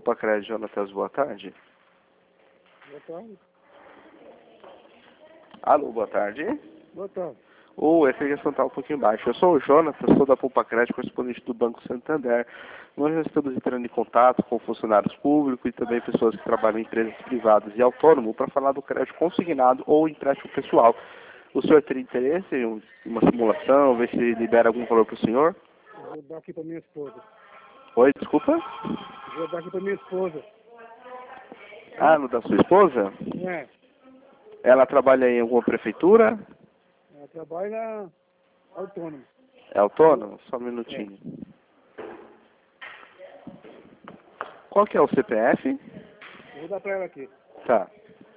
Poupa Crédito, Jonatas, boa tarde. Boa tarde. Alô, boa tarde. Boa tarde. Essa ligação está um pouquinho baixa. Eu sou o Jonatas, sou da Poupa Crédito, correspondente do Banco Santander. Nós já estamos entrando em contato com funcionários públicos e também pessoas que trabalham em empresas privadas e autônomos para falar do crédito consignado ou empréstimo pessoal. O senhor teria interesse em uma simulação, ver se libera algum valor para o senhor? Vou dar aqui para minha esposa. Oi, desculpa? Vou dar aqui para minha esposa. Ah, no da sua esposa? É. Ela trabalha em alguma prefeitura? Ela trabalha autônomo. É autônomo? Só um minutinho. Qual que é o CPF? Eu vou dar para ela aqui. Tá.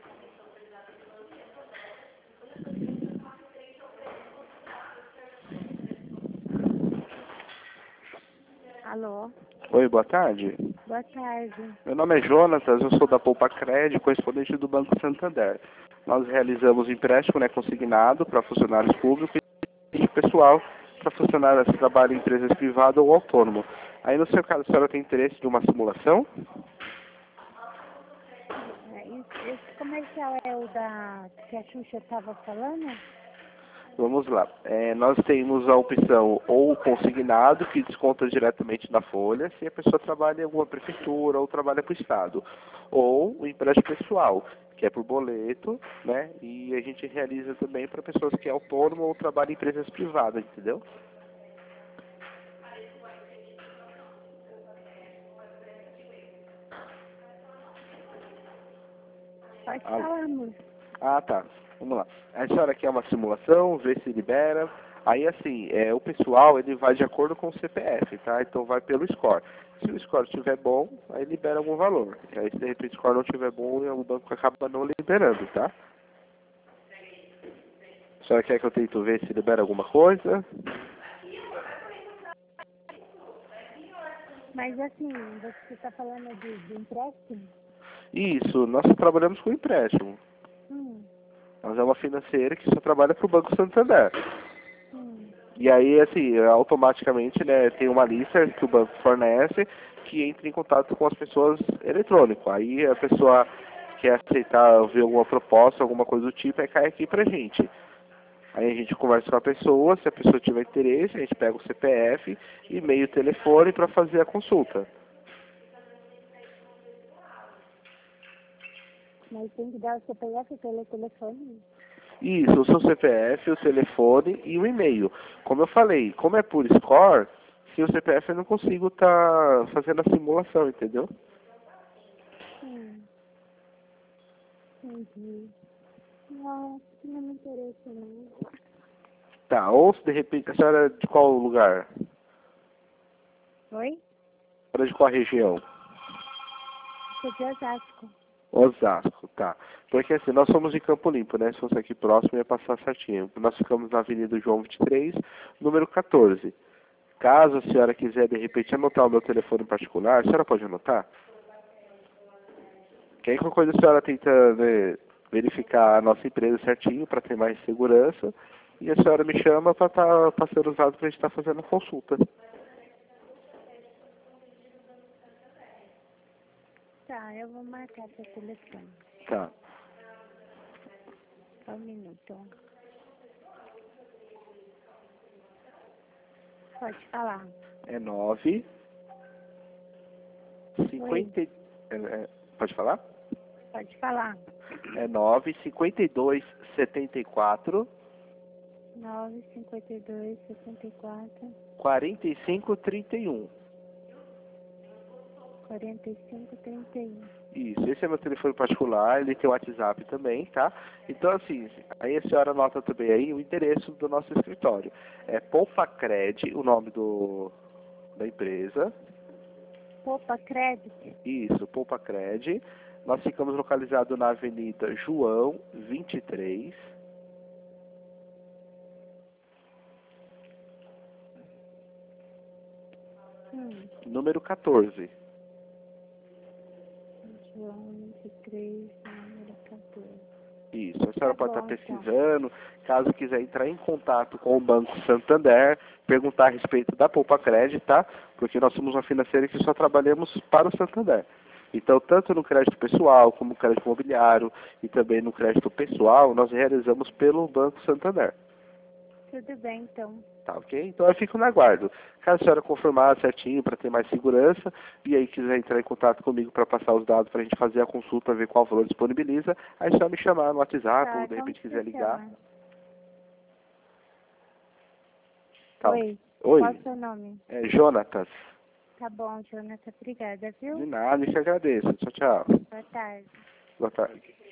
Alô, Oi, boa tarde. boa tarde. Meu nome é Jonatas, eu sou da Poupa Crédito, correspondente do Banco Santander. Nós realizamos empréstimo, né, consignado para funcionários públicos e pessoal para funcionários que trabalham em empresas privadas ou autônomo. Aí, no seu caso, a senhora tem interesse de uma simulação? Esse comercial é o da que a Xuxa estava falando? Vamos lá. Nós temos a opção ou consignado, que desconta diretamente na folha, se a pessoa trabalha em alguma prefeitura ou trabalha para o Estado. Ou o empréstimo pessoal, que é por boleto, né? E a gente realiza também para pessoas que é autônomo ou trabalham em empresas privadas, entendeu? Pode Alô? falar, amor. Ah, tá. Vamos lá. A senhora quer uma simulação, ver se libera. Aí, assim, o pessoal, ele vai de acordo com o CPF, tá? Então, vai pelo score. Se o score estiver bom, aí libera algum valor. Aí, se de repente o score não estiver bom, o banco acaba não liberando, tá? A senhora quer que eu tente ver se libera alguma coisa? Mas assim, você está falando de empréstimo? Isso, nós trabalhamos com empréstimo. Hum, Nós é uma financeira que só trabalha para o Banco Santander. hum. E aí, assim, automaticamente, né, tem uma lista que o banco fornece que entra em contato com as pessoas eletrônico. Aí a pessoa quer aceitar, ver alguma proposta, alguma coisa do tipo, aí cai aqui pra gente. Aí a gente conversa com a pessoa, se a pessoa tiver interesse, a gente pega o CPF, e-mail, telefone para fazer a consulta. Mas tem que dar o CPF pelo telefone? Isso, o seu CPF, o telefone e o e-mail. Como eu falei, como é por score, sem o CPF eu não consigo estar fazendo a simulação, entendeu? Entendi. Não, não me interessa não. Tá, ou se de repente a senhora é de qual lugar? Oi? Era de qual região? Sou de Osasco. Osasco, tá. Porque assim, nós somos de Campo Limpo, né? Se fosse aqui próximo ia passar certinho. Nós ficamos na Avenida João 23, número 14. Caso a senhora quiser de repente anotar o meu telefone particular, a senhora pode anotar? Que aí qualquer coisa a senhora tenta, né, verificar a nossa empresa certinho para ter mais segurança. E a senhora me chama para estar passando os dados para a gente estar fazendo a consulta. Tá, eu vou marcar seu telefone. Tá. Só um minuto. Pode falar. É 9 50. Pode falar? Pode falar. É 9 52 74 952 74 45 31. 45 31. Isso, esse é meu telefone particular, ele tem o WhatsApp também, tá? Então, assim, aí a senhora anota também aí o endereço do nosso escritório. É Poupa Cred, o nome da empresa. Poupa Crédito? Isso, Poupa Cred. Nós ficamos localizados na Avenida João 23. Número 14. João 23, número 14. Isso, a senhora Tá pode estar bom, pesquisando, caso quiser entrar em contato com o Banco Santander, perguntar a respeito da Poupa Crédito, tá? Porque nós somos uma financeira que só trabalhamos para o Santander. Então, tanto no crédito pessoal, como no crédito imobiliário e também no crédito pessoal, nós realizamos pelo Banco Santander. Tudo bem, então. Tá, ok? Então eu fico no aguardo. Caso a senhora confirmar certinho para ter mais segurança e aí quiser entrar em contato comigo para passar os dados para a gente fazer a consulta, ver qual valor disponibiliza, aí só me chamar no WhatsApp ou de Como repente que quiser você ligar. chama? Tá. Oi. Oi, Qual o seu nome? é Jonatas. Tá bom, Jonathan. Obrigada, De viu? nada, eu te agradeço. Tchau, tchau. Boa tarde. Boa tarde.